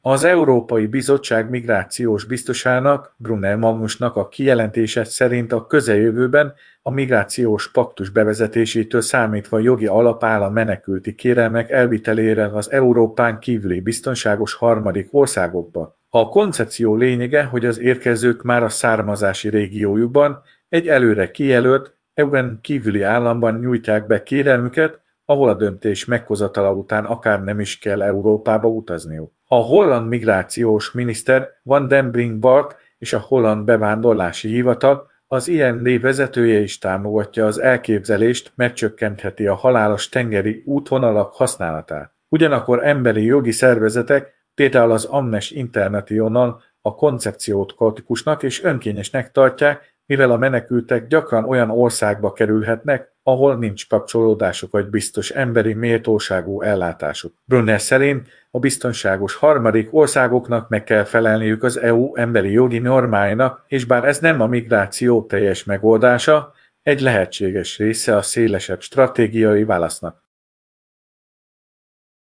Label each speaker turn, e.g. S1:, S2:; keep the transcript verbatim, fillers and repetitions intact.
S1: Az Európai Bizottság migrációs biztosának, Brunner Magnusnak a kijelentése szerint a közeljövőben a migrációs paktus bevezetésétől számítva jogi alap áll a menekülti kérelmek elvitelére az Európán kívüli biztonságos harmadik országokba. A koncepció lényege, hogy az érkezők már a származási régiójukban egy előre kijelölt, é u-n kívüli államban nyújtják be kérelmüket, ahol a döntés meghozatala után akár nem is kell Európába utazniuk. A holland migrációs miniszter Van den Brinkbark és a holland bevándorlási hivatal az i en dé vezetője is támogatja az elképzelést, mert csökkentheti a halálos tengeri útvonalak használatát. Ugyanakkor emberi jogi szervezetek, például az Amnesty International a koncepciót kaotikusnak és önkényesnek tartják, mivel a menekültek gyakran olyan országba kerülhetnek, ahol nincs kapcsolódásuk vagy biztos emberi méltóságú ellátásuk. Brunner szerint a biztonságos harmadik országoknak meg kell felelniük az é u emberi jogi normáinak, és bár ez nem a migráció teljes megoldása, egy lehetséges része a szélesebb stratégiai válasznak.